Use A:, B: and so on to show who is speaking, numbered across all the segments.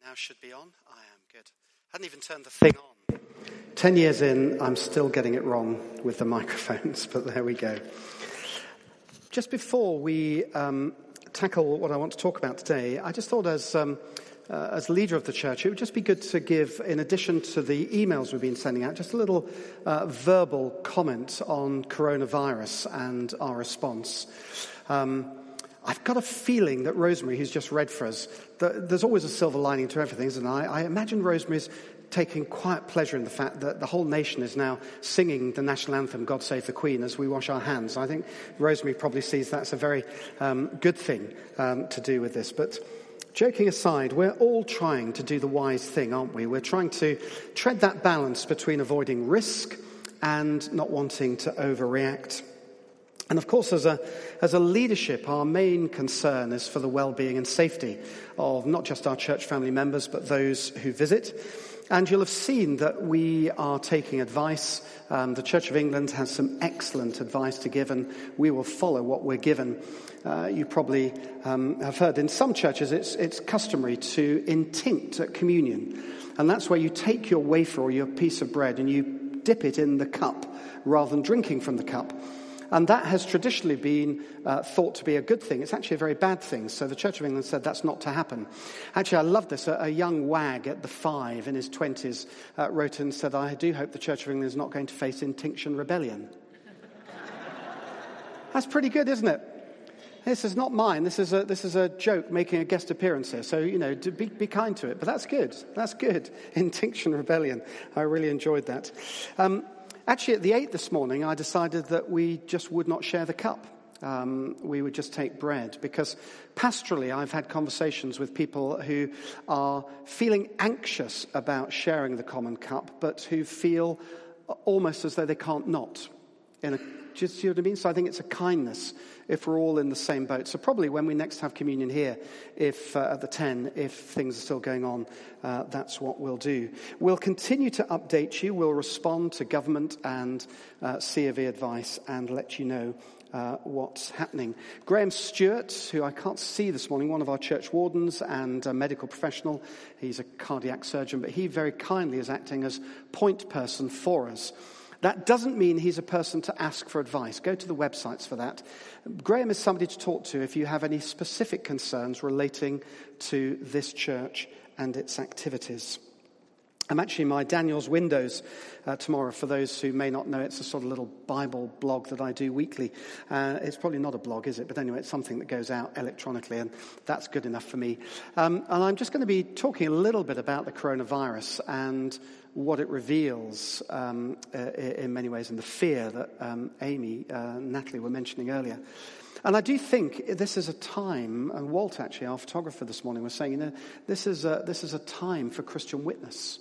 A: Now should be on. I am good. Hadn't even turned the thing on. 10 years in, I'm still getting it wrong with the microphones, but there we go. Just before we tackle what I want to talk about today, I just thought as leader of the church, it would just be good to give, in addition to the emails we've been sending out, just a little verbal comment on coronavirus and our response. I've got a feeling that Rosemary, who's just read for us, there's always a silver lining to everything, isn't there? I imagine Rosemary's taking quiet pleasure in the fact that the whole nation is now singing the national anthem, God Save the Queen, as we wash our hands. I think Rosemary probably sees that's a very good thing to do with this. But joking aside, we're all trying to do the wise thing, aren't we? We're trying to tread that balance between avoiding risk and not wanting to overreact. And of course, as a leadership, our main concern is for the well-being and safety of not just our church family members, but those who visit. And you'll have seen that we are taking advice. The Church of England has some excellent advice to give, and we will follow what we're given. You probably have heard in some churches it's customary to intinct at communion. And that's where you take your wafer or your piece of bread and you dip it in the cup rather than drinking from the cup. And that has traditionally been thought to be a good thing. It's actually a very bad thing. So the Church of England said that's not to happen. Actually, I love this. A young wag at the 5 in his 20s wrote and said, I do hope the Church of England is not going to face Intinction Rebellion. That's pretty good, isn't it? This is not mine. This is a joke making a guest appearance here. So, be kind to it. But that's good. That's good. Intinction Rebellion. I really enjoyed that. Actually, at the 8 this morning, I decided that we just would not share the cup. We would just take bread, because pastorally I've had conversations with people who are feeling anxious about sharing the common cup, but who feel almost as though they can't not. Do you see what I mean? So I think it's a kindness if we're all in the same boat. So probably when we next have communion here, if at the 10, if things are still going on, that's what we'll do. We'll continue to update you. We'll respond to government and C of E advice and let you know what's happening. Graham Stewart, who I can't see this morning, one of our church wardens and a medical professional. He's a cardiac surgeon, but he very kindly is acting as point person for us. That doesn't mean he's a person to ask for advice. Go to the websites for that. Graham is somebody to talk to if you have any specific concerns relating to this church and its activities. I'm actually my Daniel's Windows tomorrow. For those who may not know, it's a sort of little Bible blog that I do weekly. It's probably not a blog, is it? But anyway, it's something that goes out electronically, and that's good enough for me. And I'm just going to be talking a little bit about the coronavirus and what it reveals in many ways, and the fear that Amy, Natalie were mentioning earlier. And I do think this is a time, and Walt actually, our photographer this morning, was saying, this is a time for Christian witness.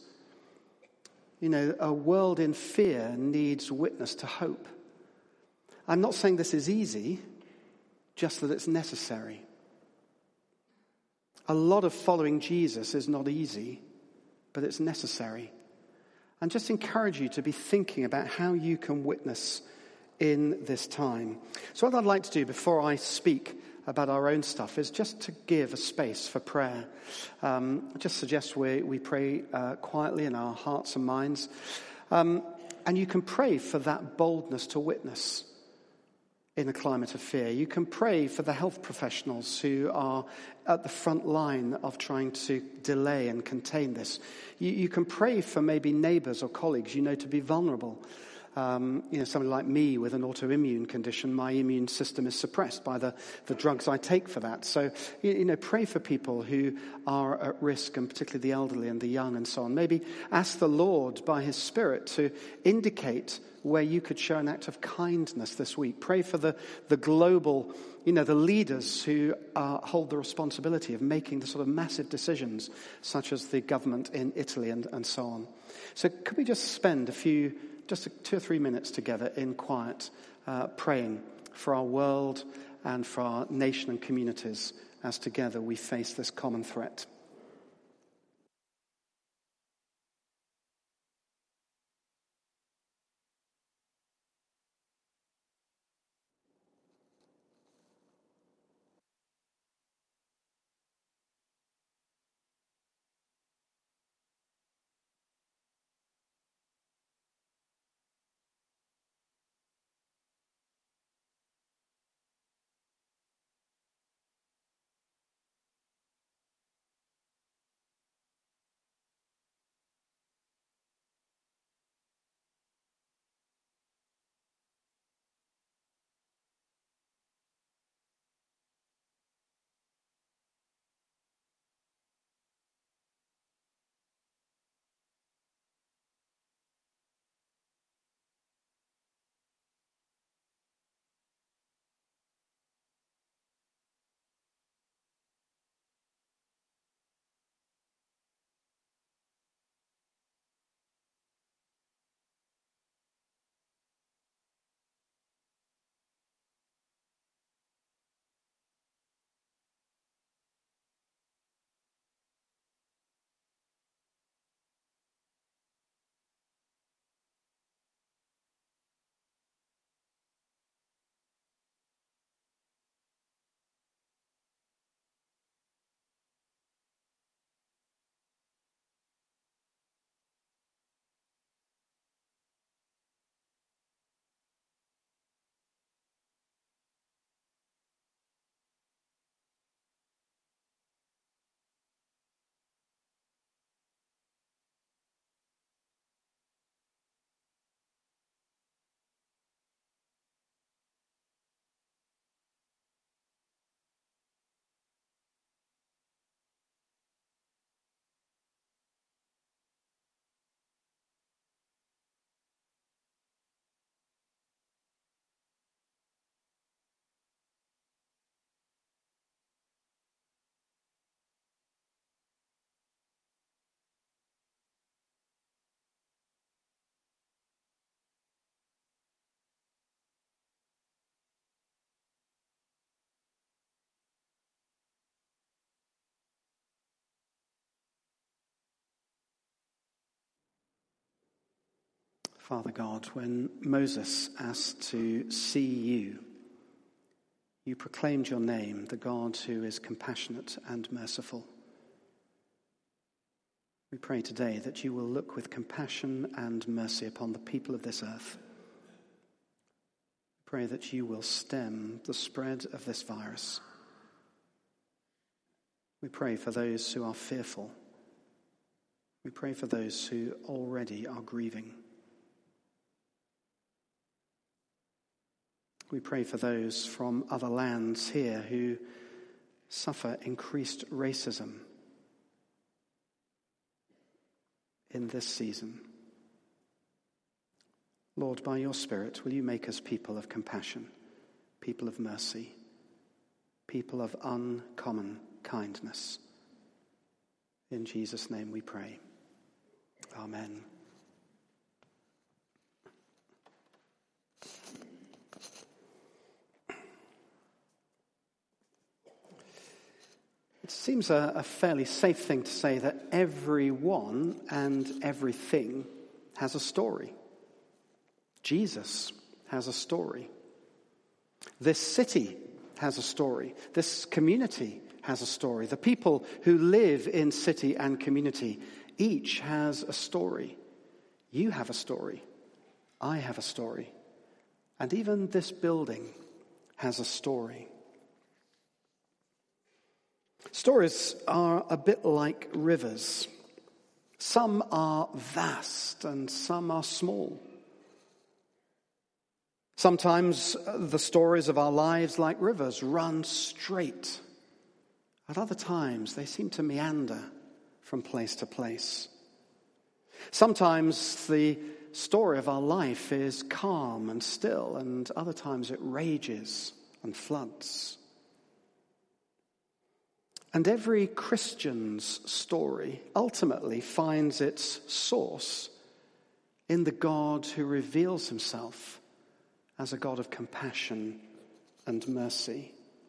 A: A world in fear needs witness to hope. I'm not saying this is easy, just that it's necessary. A lot of following Jesus is not easy, but it's necessary. And just encourage you to be thinking about how you can witness in this time. So what I'd like to do before I speak about our own stuff is just to give a space for prayer. I just suggest we pray quietly in our hearts and minds. And you can pray for that boldness to witness in a climate of fear. You can pray for the health professionals who are at the front line of trying to delay and contain this. You can pray for maybe neighbours or colleagues to be vulnerable. Somebody like me with an autoimmune condition, my immune system is suppressed by the drugs I take for that. So, pray for people who are at risk, and particularly the elderly and the young and so on. Maybe ask the Lord by his Spirit to indicate where you could show an act of kindness this week. Pray for the global, the leaders who hold the responsibility of making the sort of massive decisions, such as the government in Italy and so on. So could we just spend just 2 or 3 minutes together in quiet, praying for our world and for our nation and communities as together we face this common threat. Father God, when Moses asked to see you, you proclaimed your name, the God who is compassionate and merciful. We pray today that you will look with compassion and mercy upon the people of this earth. We pray that you will stem the spread of this virus. We pray for those who are fearful. We pray for those who already are grieving. We pray for those from other lands here who suffer increased racism in this season. Lord, by your Spirit, will you make us people of compassion, people of mercy, people of uncommon kindness. In Jesus' name we pray. Amen. It seems a fairly safe thing to say that everyone and everything has a story. Jesus has a story. This city has a story. This community has a story. The people who live in city and community, each has a story. You have a story. I have a story. And even this building has a story. Stories are a bit like rivers. Some are vast and some are small. Sometimes the stories of our lives, like rivers, run straight. At other times, they seem to meander from place to place. Sometimes the story of our life is calm and still, and other times it rages and floods. And every Christian's story ultimately finds its source in the God who reveals himself as a God of compassion and mercy.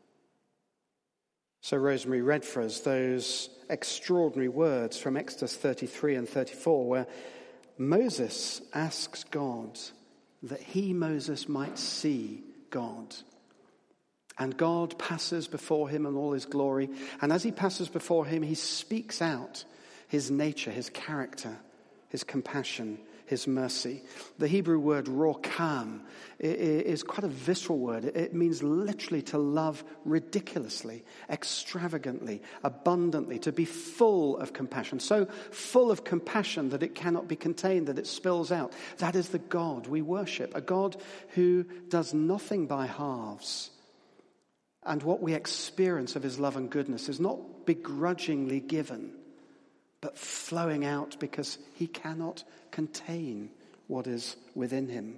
A: So Rosemary read for us those extraordinary words from Exodus 33 and 34, where Moses asks God that he, Moses, might see God. And God passes before him in all his glory. And as he passes before him, he speaks out his nature, his character, his compassion, his mercy. The Hebrew word rokam is quite a visceral word. It means literally to love ridiculously, extravagantly, abundantly, to be full of compassion. So full of compassion that it cannot be contained, that it spills out. That is the God we worship, a God who does nothing by halves. And what we experience of his love and goodness is not begrudgingly given, but flowing out because he cannot contain what is within him.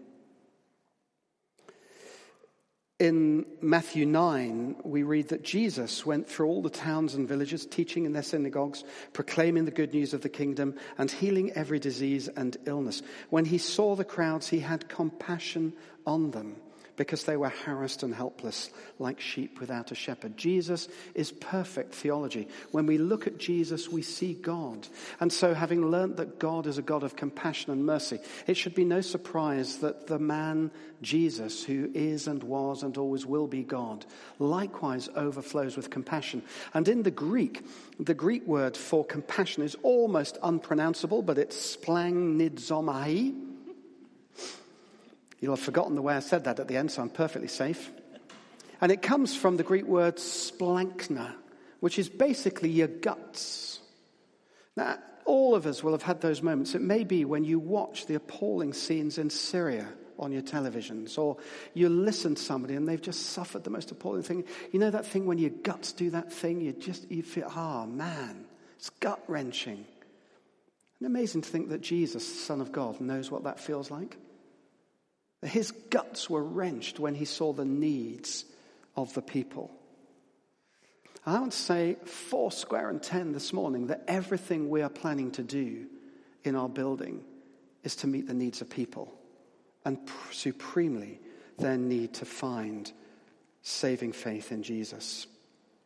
A: In Matthew 9, we read that Jesus went through all the towns and villages, teaching in their synagogues, proclaiming the good news of the kingdom, and healing every disease and illness. When he saw the crowds, he had compassion on them, because they were harassed and helpless like sheep without a shepherd. Jesus is perfect theology. When we look at Jesus, we see God. And so having learnt that God is a God of compassion and mercy, it should be no surprise that the man Jesus, who is and was and always will be God, likewise overflows with compassion. And in the Greek word for compassion is almost unpronounceable, but it's splangnizomai. You'll have forgotten the way I said that at the end, so I'm perfectly safe. And it comes from the Greek word splankna, which is basically your guts. Now, all of us will have had those moments. It may be when you watch the appalling scenes in Syria on your televisions, or you listen to somebody and they've just suffered the most appalling thing. You know that thing when your guts do that thing? You feel, man, it's gut-wrenching. And amazing to think that Jesus, the Son of God, knows what that feels like. His guts were wrenched when he saw the needs of the people. I want to say 10 this morning that everything we are planning to do in our building is to meet the needs of people, and supremely their need to find saving faith in Jesus.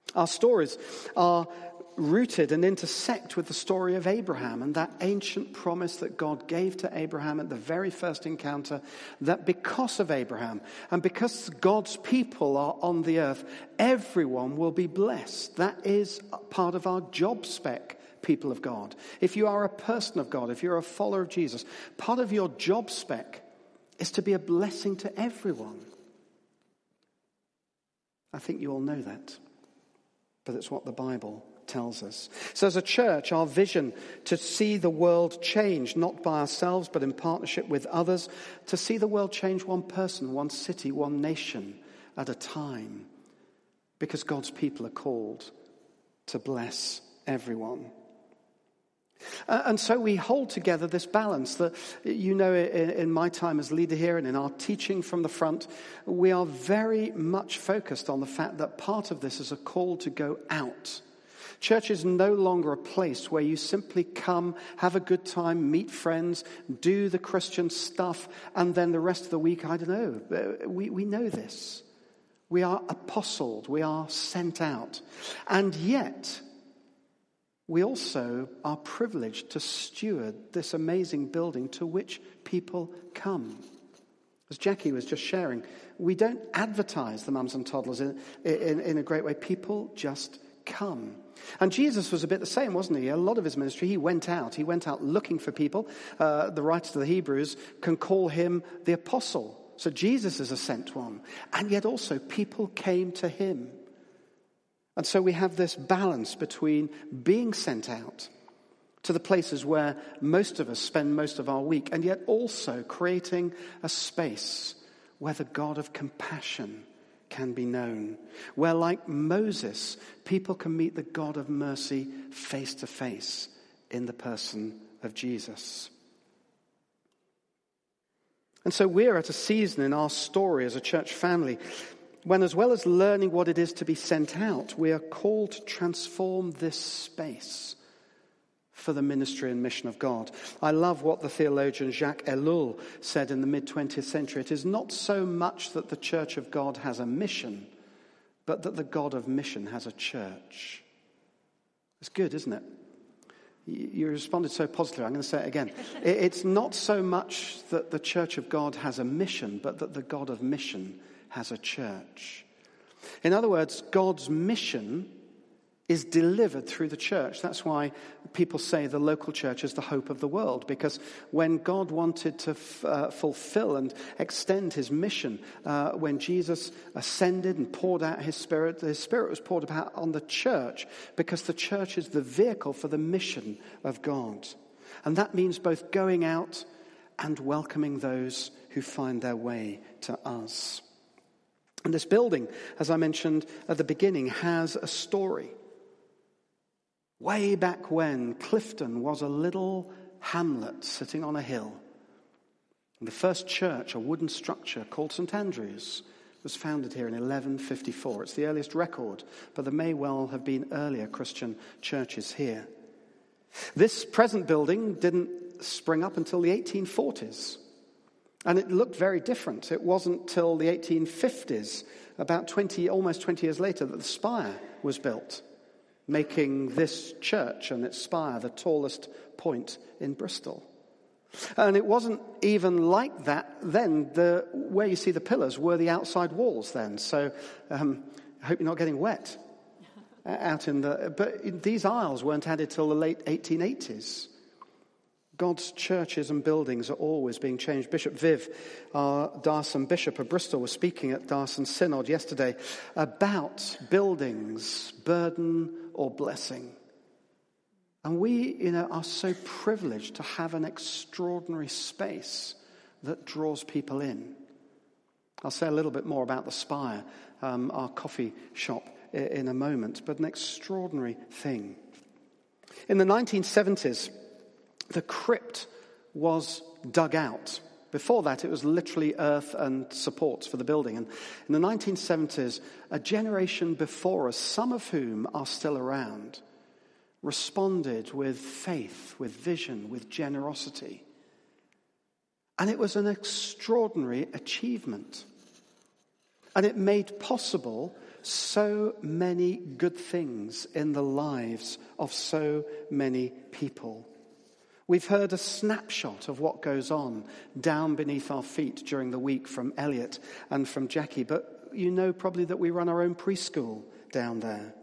A: Our stories are rooted and intersect with the story of Abraham and that ancient promise that God gave to Abraham at the very first encounter, that because of Abraham and because God's people are on the earth, everyone will be blessed. That is part of our job spec, people of God. If you are a person of God, if you're a follower of Jesus, part of your job spec is to be a blessing to everyone. I think you all know that, but it's what the Bible tells us. So as a church, our vision to see the world change, not by ourselves, but in partnership with others, to see the world change one person, one city, one nation at a time, because God's people are called to bless everyone. And so we hold together this balance that, in my time as leader here and in our teaching from the front, we are very much focused on the fact that part of this is a call to go out. Church is no longer a place where you simply come, have a good time, meet friends, do the Christian stuff, and then the rest of the week, I don't know. We know this. We are apostled. We are sent out. And yet, we also are privileged to steward this amazing building to which people come. As Jackie was just sharing, we don't advertise the mums and toddlers in a great way. People just come. And Jesus was a bit the same, wasn't he? A lot of his ministry, he went out looking for people. The writer to the Hebrews can call him the apostle. So Jesus is a sent one. And yet also people came to him. And so we have this balance between being sent out to the places where most of us spend most of our week, and yet also creating a space where the God of compassion can be known, where, like Moses, people can meet the God of mercy face to face in the person of Jesus. And so we're at a season in our story as a church family when, as well as learning what it is to be sent out, we are called to transform this space for the ministry and mission of God. I love what the theologian Jacques Ellul said in the mid-20th century. It is not so much that the church of God has a mission, but that the God of mission has a church. It's good, isn't it? You responded so positively. I'm going to say it again. It's not so much that the church of God has a mission, but that the God of mission has a church. In other words, God's mission is delivered through the church. That's why people say the local church is the hope of the world, because when God wanted to fulfill and extend his mission, when Jesus ascended and poured out his Spirit was poured out on the church, because the church is the vehicle for the mission of God. And that means both going out and welcoming those who find their way to us. And this building, as I mentioned at the beginning, has a story. Way back when, Clifton was a little hamlet sitting on a hill. And the first church, a wooden structure called St. Andrew's, was founded here in 1154. It's the earliest record, but there may well have been earlier Christian churches here. This present building didn't spring up until the 1840s. And it looked very different. It wasn't till the 1850s, almost 20 years later, that the spire was built, making this church and its spire the tallest point in Bristol. And it wasn't even like that then. Where you see the pillars were the outside walls then. So I hope you're not getting wet out in the... But these aisles weren't added till the late 1880s. God's churches and buildings are always being changed. Bishop Viv, our Darson Bishop of Bristol, was speaking at Darson Synod yesterday about buildings, burden or blessing. And we, are so privileged to have an extraordinary space that draws people in. I'll say a little bit more about the Spire, our coffee shop, in a moment, but an extraordinary thing. In the 1970s, the crypt was dug out. Before that, it was literally earth and supports for the building. And in the 1970s, a generation before us, some of whom are still around, responded with faith, with vision, with generosity. And it was an extraordinary achievement. And it made possible so many good things in the lives of so many people. We've heard a snapshot of what goes on down beneath our feet during the week from Elliot and from Jackie, but you know probably that we run our own preschool down there.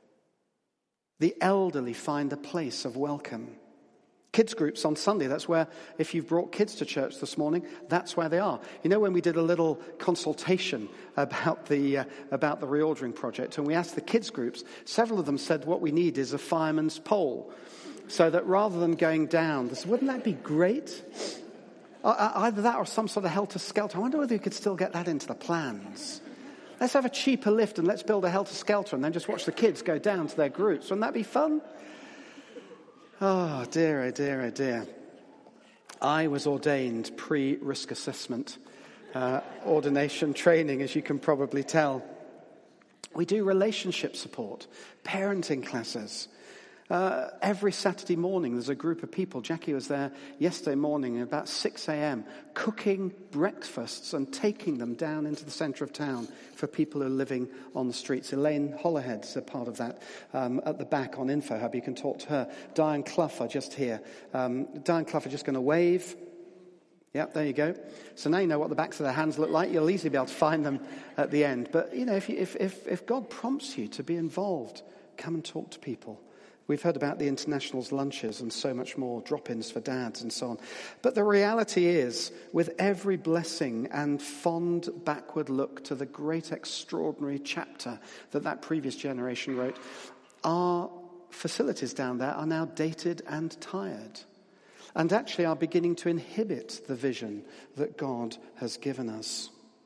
A: The elderly find a place of welcome. Kids groups on Sunday, that's where, if you've brought kids to church this morning, that's where they are. You know, when we did a little consultation about the reordering project, and we asked the kids groups, several of them said what we need is a fireman's pole, so that rather than going down, they said, wouldn't that be great? Either that or some sort of helter-skelter. I wonder whether you could still get that into the plans. Let's have a cheaper lift and let's build a helter-skelter and then just watch the kids go down to their groups. Wouldn't that be fun? Oh, dear, oh, dear, oh, dear. I was ordained pre-risk assessment ordination training, as you can probably tell. We do relationship support, parenting classes. Every Saturday morning, there's a group of people. Jackie was there yesterday morning at about 6 a.m. cooking breakfasts and taking them down into the centre of town for people who are living on the streets. Elaine Hollowhead's a part of that at the back on InfoHub. You can talk to her. Diane Clough are just here. Diane Clough are just going to wave. Yep, there you go. So now you know what the backs of their hands look like. You'll easily be able to find them at the end. But, you know, if God prompts you to be involved, come and talk to people. We've heard about the internationals' lunches and so much more, drop-ins for dads and so on. But the reality is, with every blessing and fond backward look to the great extraordinary chapter that previous generation wrote, our facilities down there are now dated and tired, and actually are beginning to inhibit the vision that God has given us.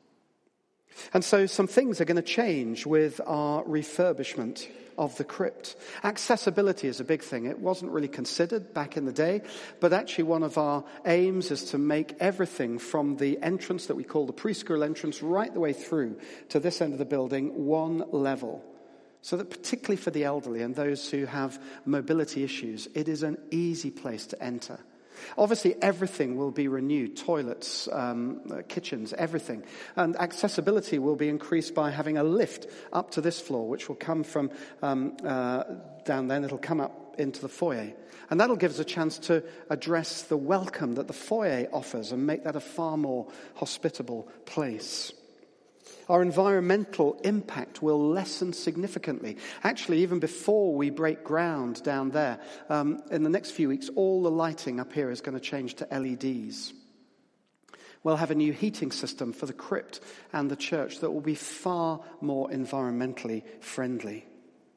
A: And so some things are going to change with our refurbishment of the crypt. Accessibility is a big thing. It wasn't really considered back in the day, but actually one of our aims is to make everything from the entrance that we call the preschool entrance right the way through to this end of the building one level, so that particularly for the elderly and those who have mobility issues, it is an easy place to enter. Obviously, everything will be renewed, toilets, kitchens, everything. And accessibility will be increased by having a lift up to this floor, which will come from down there, and it'll come up into the foyer. And that'll give us a chance to address the welcome that the foyer offers and make that a far more hospitable place. Our environmental impact will lessen significantly. Actually, even before we break ground down there, in the next few weeks, all the lighting up here is going to change to LEDs. We'll have a new heating system for the crypt and the church that will be far more environmentally friendly.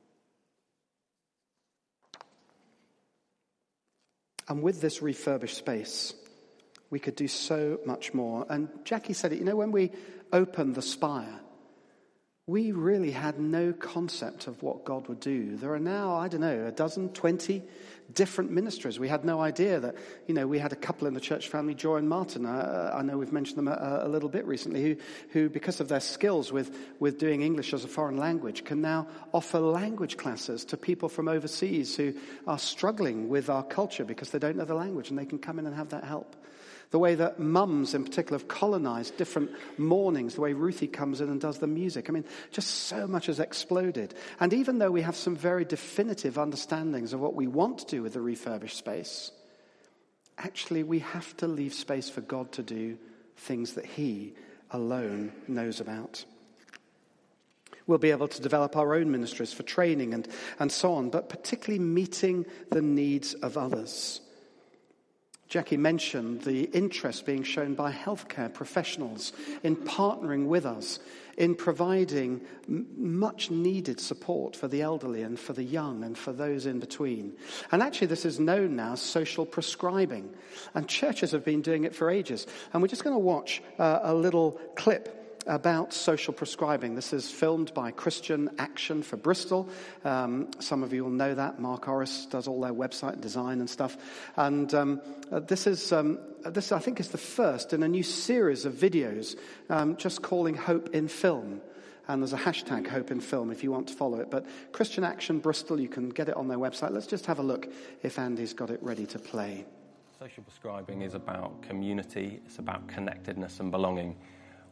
A: And with this refurbished space, we could do so much more. And Jackie said it, you know, when we opened the spire, we really had no concept of what God would do. There are now, I don't know, 12, 20 different ministries. We had no idea that, you know, we had a couple in the church family, Joy and Martin. I know we've mentioned them a little bit recently, who because of their skills with doing English as a foreign language, can now offer language classes to people from overseas who are struggling with our culture because they don't know the language, and they can come in and have that help. The way that mums in particular have colonized different mornings, the way Ruthie comes in and does the music. I mean, just so much has exploded. And even though we have some very definitive understandings of what we want to do with the refurbished space, actually we have to leave space for God to do things that He alone knows about. We'll be able to develop our own ministries for training and so on, but particularly meeting the needs of others. Jackie mentioned the interest being shown by healthcare professionals in partnering with us in providing much needed support for the elderly and for the young and for those in between. And actually this is known now as social prescribing, and churches have been doing it for ages. And we're just going to watch a little clip about social prescribing. This is filmed by Christian Action for Bristol. Some of you will know that. Mark Orris does all their website design and stuff. And this I think is the first in a new series of videos just calling Hope in Film. And there's a hashtag Hope in Film if you want to follow it. But Christian Action Bristol, you can get it on their website. Let's just have a look if Andy's got it ready to play.
B: Social prescribing is about community. It's about connectedness and belonging.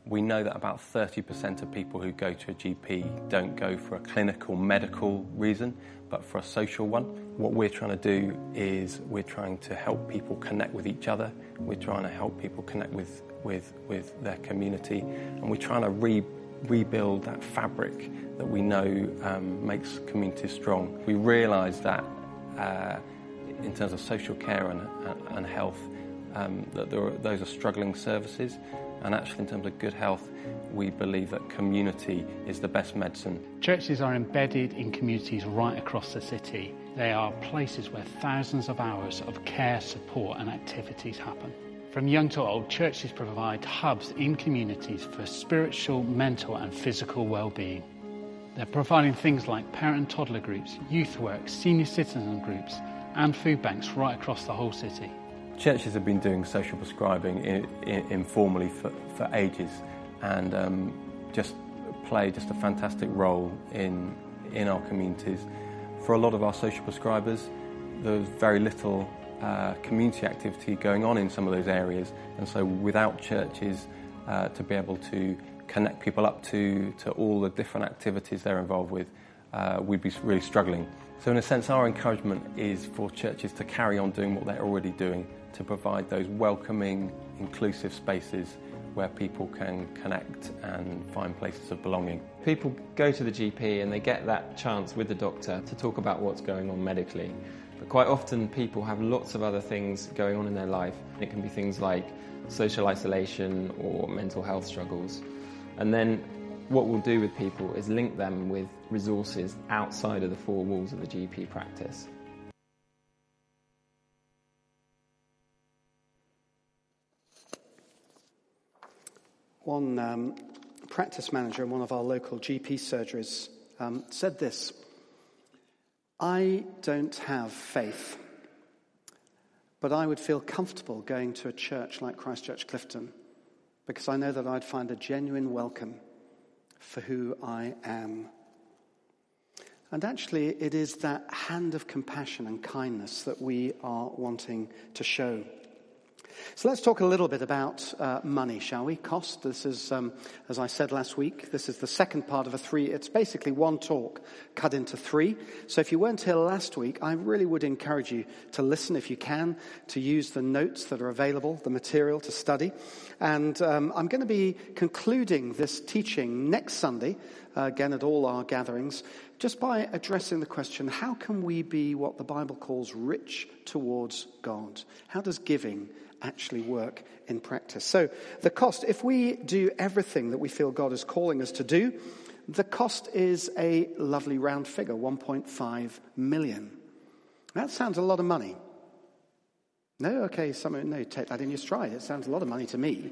B: We know that about 30% of people who go to a GP don't go for a clinical, medical reason, but for a social one. What we're trying to do is we're trying to help people connect with each other. We're trying to help people connect with their community, and we're trying to rebuild that fabric that we know makes communities strong. We realise that in terms of social care and health, that those are struggling services, and actually in terms of good health, we believe that community is the best medicine.
C: Churches are embedded in communities right across the city. They are places where thousands of hours of care, support and activities happen. From young to old, churches provide hubs in communities for spiritual, mental and physical well-being. They're providing things like parent and toddler groups, youth work, senior citizen groups and food banks right across the whole city.
B: Churches have been doing social prescribing informally for ages, and just play a fantastic role in our communities. For a lot of our social prescribers, there's very little community activity going on in some of those areas, and so without churches to be able to connect people up to all the different activities they're involved with, we'd be really struggling. So in a sense, our encouragement is for churches to carry on doing what they're already doing, to provide those welcoming, inclusive spaces where people can connect and find places of belonging.
D: People go to the GP and they get that chance with the doctor to talk about what's going on medically. But quite often people have lots of other things going on in their life. It can be things like social isolation or mental health struggles. And then what we'll do with people is link them with resources outside of the four walls of the GP practice.
A: One practice manager in one of our local GP surgeries said this: "I don't have faith, but I would feel comfortable going to a church like Christchurch Clifton because I know that I'd find a genuine welcome for who I am." And actually, it is that hand of compassion and kindness that we are wanting to show. So let's talk a little bit about money, shall we? Cost. This is, as I said last week, this is the second part of a three. It's basically one talk cut into three. So if you weren't here last week, I really would encourage you to listen if you can, to use the notes that are available, the material to study. And I'm going to be concluding this teaching next Sunday, again at all our gatherings, just by addressing the question, how can we be what the Bible calls rich towards God? How does giving actually work in practice? So the cost, if we do everything that we feel God is calling us to do, the cost is a lovely round figure, 1.5 million. That sounds a lot of money. No? Okay, no, take that in your stride. It sounds a lot of money to me.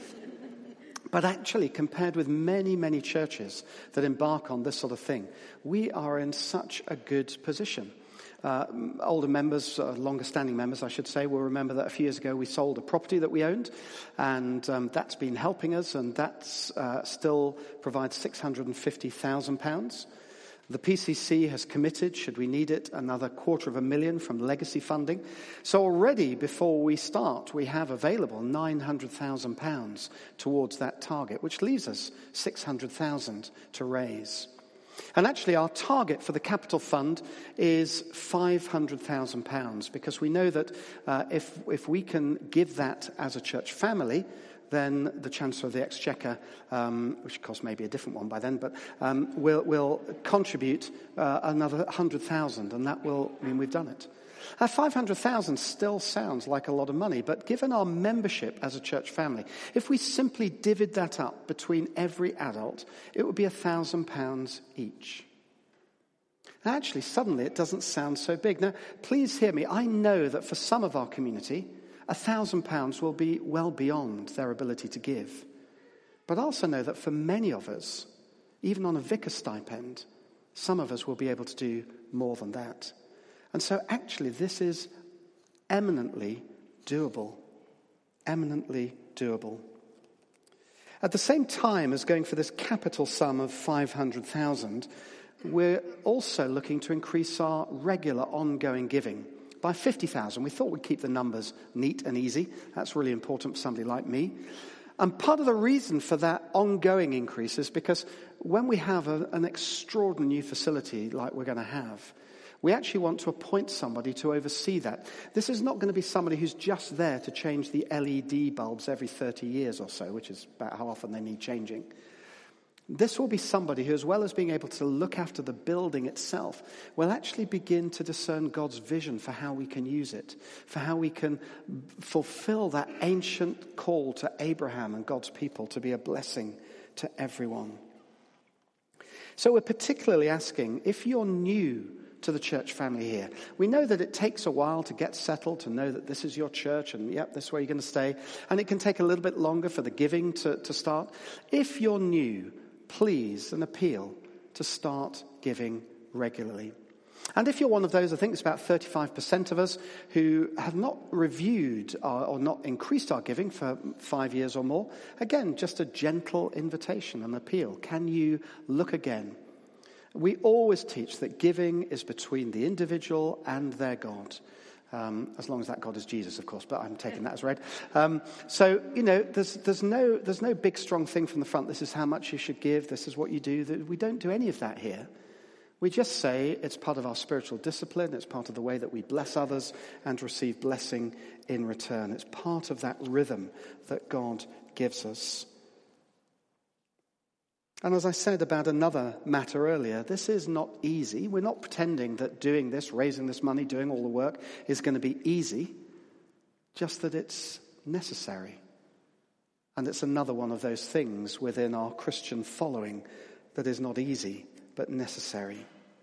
A: But actually, compared with many, many churches that embark on this sort of thing, we are in such a good position. Older members, longer-standing members, I should say, will remember that a few years ago we sold a property that we owned, and that's been helping us, and that's still provides £650,000. The PCC has committed, should we need it, another £250,000 from legacy funding. So already, before we start, we have available £900,000 towards that target, which leaves us £600,000 to raise. And actually, our target for the capital fund is £500,000, because we know that if we can give that as a church family, then the Chancellor of the Exchequer, which of course may be a different one by then, but will contribute another 100,000, and that will mean we've done it. 500,000 still sounds like a lot of money, but given our membership as a church family, if we simply divvied that up between every adult, it would be £1,000 each. And actually, suddenly it doesn't sound so big. Now, please hear me. I know that for some of our community, £1,000 will be well beyond their ability to give. But I also know that for many of us, even on a vicar stipend, some of us will be able to do more than that. And so actually this is eminently doable. Eminently doable. At the same time as going for this capital sum of 500,000, we're also looking to increase our regular ongoing giving by 50,000. We thought we'd keep the numbers neat and easy. That's really important for somebody like me. And part of the reason for that ongoing increase is because when we have an extraordinary new facility like we're going to have, we actually want to appoint somebody to oversee that. This is not going to be somebody who's just there to change the LED bulbs every 30 years or so, which is about how often they need changing. This will be somebody who, as well as being able to look after the building itself, will actually begin to discern God's vision for how we can use it, for how we can fulfill that ancient call to Abraham and God's people to be a blessing to everyone. So we're particularly asking, if you're new to the church family here, we know that it takes a while to get settled, to know that this is your church and yep, this is where you're going to stay. And it can take a little bit longer for the giving to start. If you're new, please, an appeal to start giving regularly. And if you're one of those, I think it's about 35% of us who have not reviewed or not increased our giving for 5 years or more, again, just a gentle invitation, an appeal. Can you look again? We always teach that giving is between the individual and their God. As long as that God is Jesus, of course, but I'm taking that as read. So, there's no big, strong thing from the front. This is how much you should give. This is what you do. We don't do any of that here. We just say it's part of our spiritual discipline. It's part of the way that we bless others and receive blessing in return. It's part of that rhythm that God gives us. And as I said about another matter earlier, this is not easy. We're not pretending that doing this, raising this money, doing all the work is going to be easy, just that it's necessary. And it's another one of those things within our Christian following that is not easy, but necessary.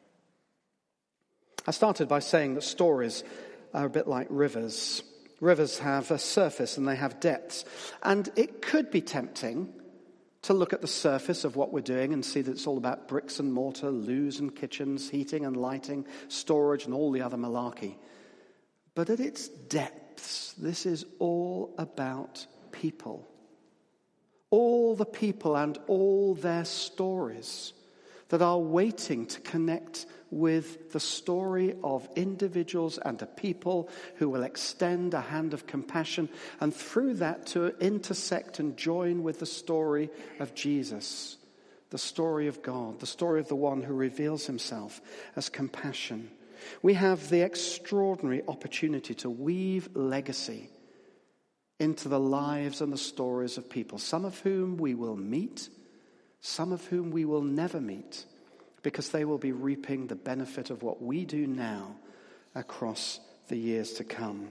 A: I started by saying that stories are a bit like rivers. Rivers have a surface and they have depths. And it could be tempting to look at the surface of what we're doing and see that it's all about bricks and mortar, loos and kitchens, heating and lighting, storage and all the other malarkey. But at its depths, this is all about people. All the people and all their stories that are waiting to connect with the story of individuals and a people who will extend a hand of compassion and through that to intersect and join with the story of Jesus, the story of God, the story of the one who reveals himself as compassion. We have the extraordinary opportunity to weave legacy into the lives and the stories of people, some of whom we will meet, some of whom we will never meet, because they will be reaping the benefit of what we do now across the years to come.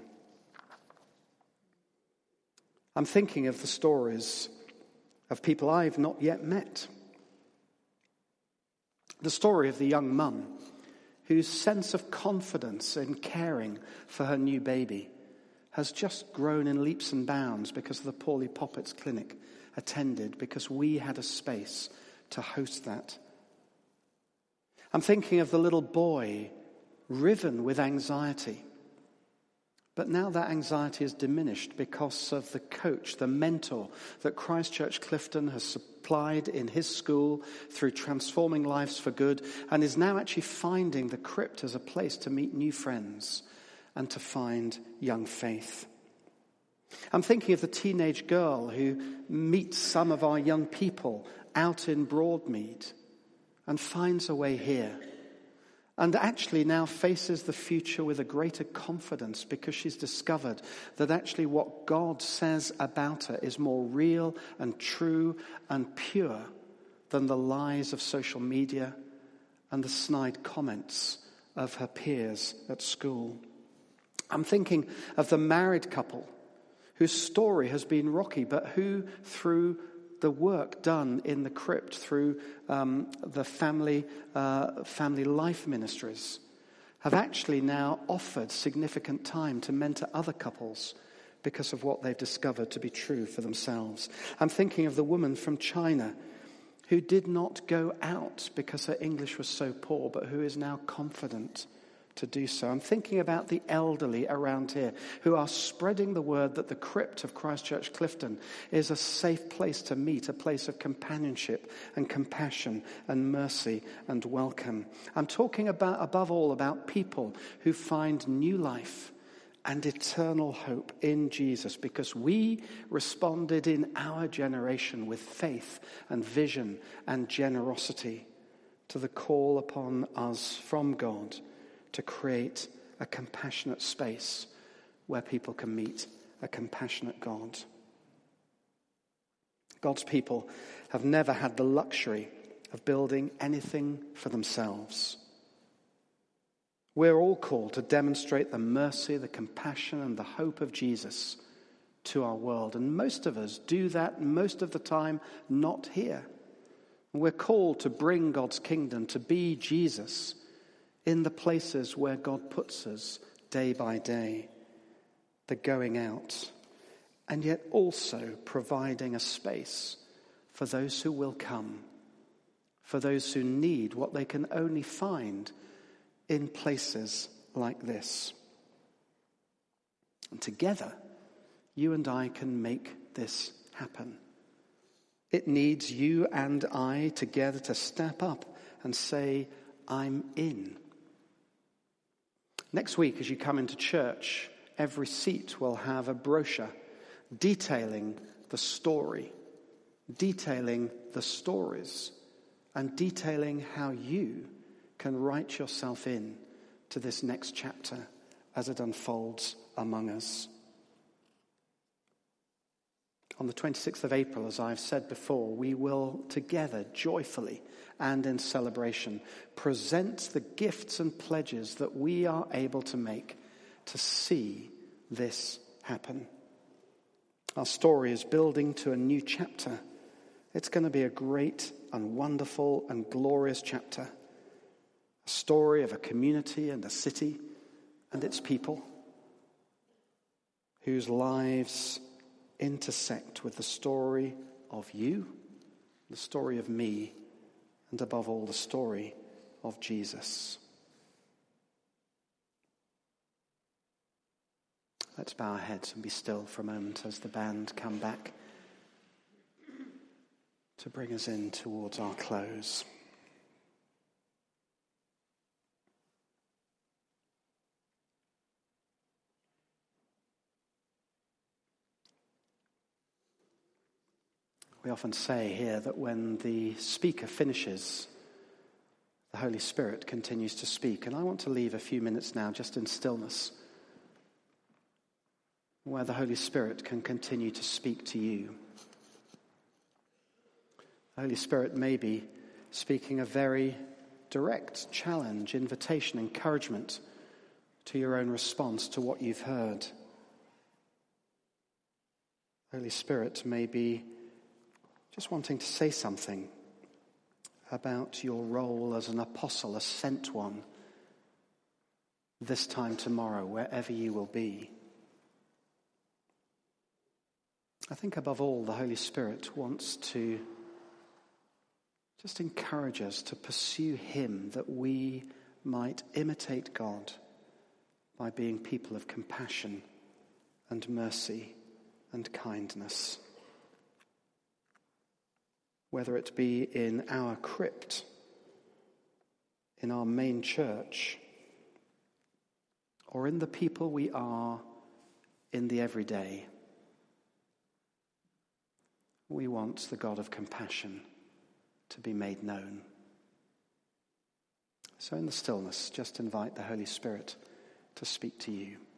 A: I'm thinking of the stories of people I've not yet met. The story of the young mum whose sense of confidence in caring for her new baby has just grown in leaps and bounds because of the Paulie Poppets clinic attended, because we had a space to host that. I'm thinking of the little boy riven with anxiety. But now that anxiety is diminished because of the coach, the mentor that Christ Church Clifton has supplied in his school through Transforming Lives for Good, and is now actually finding the crypt as a place to meet new friends and to find young faith. I'm thinking of the teenage girl who meets some of our young people out in Broadmead and finds a way here, and actually now faces the future with a greater confidence because she's discovered that actually what God says about her is more real and true and pure than the lies of social media and the snide comments of her peers at school. I'm thinking of the married couple whose story has been rocky, but who, through the work done in the crypt, through the family life ministries, have actually now offered significant time to mentor other couples because of what they've discovered to be true for themselves. I'm thinking of the woman from China who did not go out because her English was so poor, but who is now confident to do so. I'm thinking about the elderly around here who are spreading the word that the crypt of Christ Church Clifton is a safe place to meet, a place of companionship and compassion and mercy and welcome. I'm talking about, above all, about people who find new life and eternal hope in Jesus, because we responded in our generation with faith and vision and generosity to the call upon us from God to create a compassionate space where people can meet a compassionate God. God's people have never had the luxury of building anything for themselves. We're all called to demonstrate the mercy, the compassion, and the hope of Jesus to our world. And most of us do that most of the time not here. We're called to bring God's kingdom, to be Jesus in the places where God puts us day by day, the going out, and yet also providing a space for those who will come, for those who need what they can only find in places like this. And together, you and I can make this happen. It needs you and I together to step up and say, I'm in. Next week, as you come into church, every seat will have a brochure detailing the story, detailing the stories, and detailing how you can write yourself in to this next chapter as it unfolds among us. On the 26th of April, as I've said before, we will together, joyfully and in celebration, present the gifts and pledges that we are able to make to see this happen. Our story is building to a new chapter. It's going to be a great and wonderful and glorious chapter. A story of a community and a city and its people whose lives intersect with the story of you, the story of me, and above all, the story of Jesus. Let's bow our heads and be still for a moment as the band come back to bring us in towards our close. We often say here that when the speaker finishes, the Holy Spirit continues to speak. And I want to leave a few minutes now just in stillness, where the Holy Spirit can continue to speak to you. The Holy Spirit may be speaking a very direct challenge, invitation, encouragement to your own response to what you've heard. The Holy Spirit may be just wanting to say something about your role as an apostle, a sent one, this time tomorrow, wherever you will be. I think above all, the Holy Spirit wants to just encourage us to pursue him, that we might imitate God by being people of compassion and mercy and kindness. Whether it be in our crypt, in our main church, or in the people we are in the everyday, we want the God of compassion to be made known. So in the stillness, just invite the Holy Spirit to speak to you.